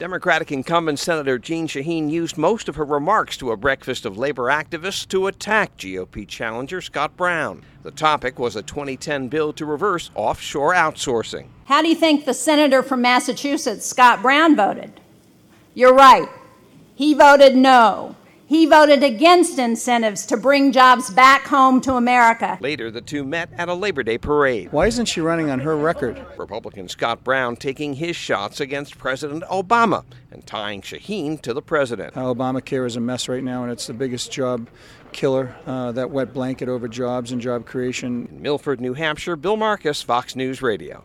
Democratic incumbent Senator Jeanne Shaheen used most of her remarks to a breakfast of labor activists to attack GOP challenger Scott Brown. The topic was a 2010 bill to reverse offshore outsourcing. How do you think the senator from Massachusetts, Scott Brown, voted? You're right. He voted no. He voted against incentives to bring jobs back home to America. Later, the two met at a Labor Day parade. Why isn't she running on her record? Republican Scott Brown taking his shots against President Obama and tying Shaheen to the president. Obamacare is a mess right now, and it's the biggest job killer, that wet blanket over jobs and job creation. In Milford, New Hampshire, Bill Marcus, Fox News Radio.